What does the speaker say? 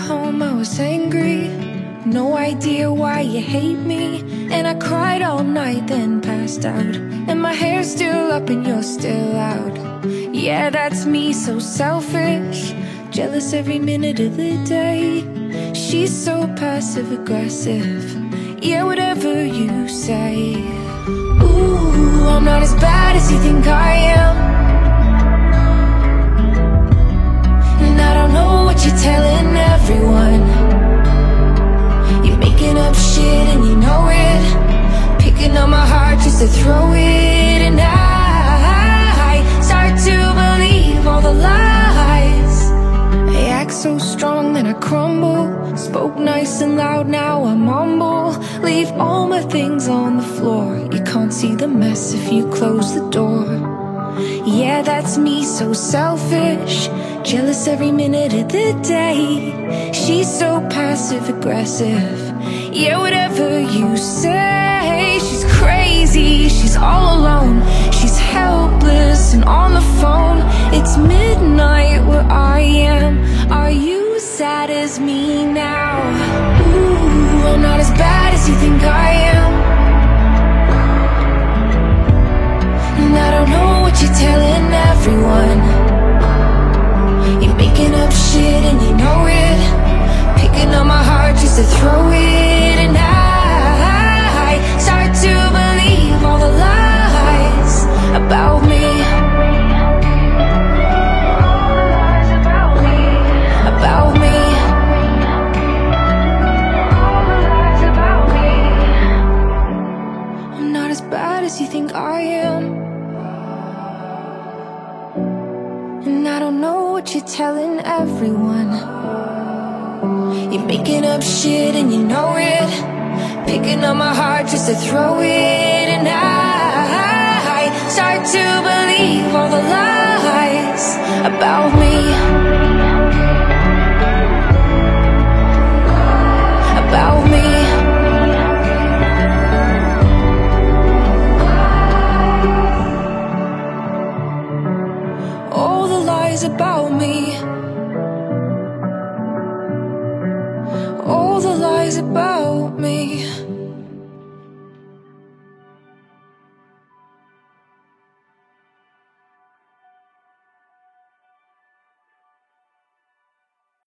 home, I was angry. No idea why you hate me. And I cried all night, then passed out. And my hair's still up and you're still out. Yeah, that's me, so selfish. Jealous every minute of the day. She's so passive-aggressive. Yeah, whatever you say. Ooh, I'm not as bad as you think I am. And I don't know what you're telling everyone. You're making up shit and you know it. Picking on my heart just to throw it. And I start to believe all the lies. I act so strong, then I crumble. Spoke nice and loud, now I mumble. Leave all my things on the floor. You can't see the mess if you close the door. Yeah, that's me, so selfish. Jealous every minute of the day. She's so passive-aggressive. Yeah, whatever you say. She's crazy, she's all alone. She's helpless and on the phone. It's midnight where I am. Are you sad as me now? Ooh, I'm not as bad as you think I am. And I don't know what you're telling everyone. You're making up shit and you know it. Picking on my heart just to throw it. And I start to believe all the lies about me. About me. I'm not as bad as you think I am. And I don't know what you're telling everyone. You're making up shit and you know it. Picking on my heart just to throw it. And I start to believe all the lies about me. About me. All the lies about me. All the lies about me.